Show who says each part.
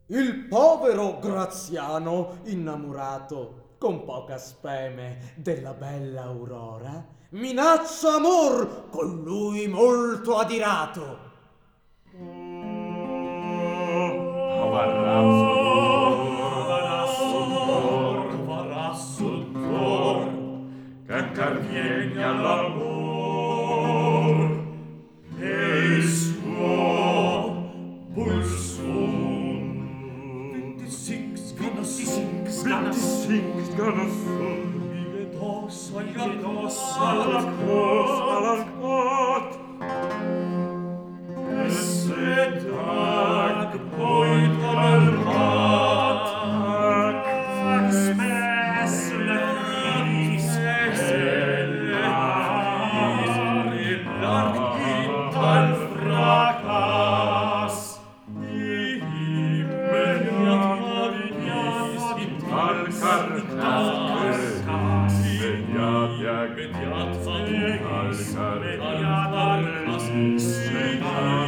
Speaker 1: Il povero Graziano, innamorato con poca speme della bella Aurora, minaccia amor con lui molto adirato.
Speaker 2: Varrà sul cor, che interviene all'amor, e il suo pulsum. 26 gonna sun, gli dossa all'arcot, e se dag poi calmat, spes le fris, e l'archit al fracas, immediat al carcas, immediat al carcas,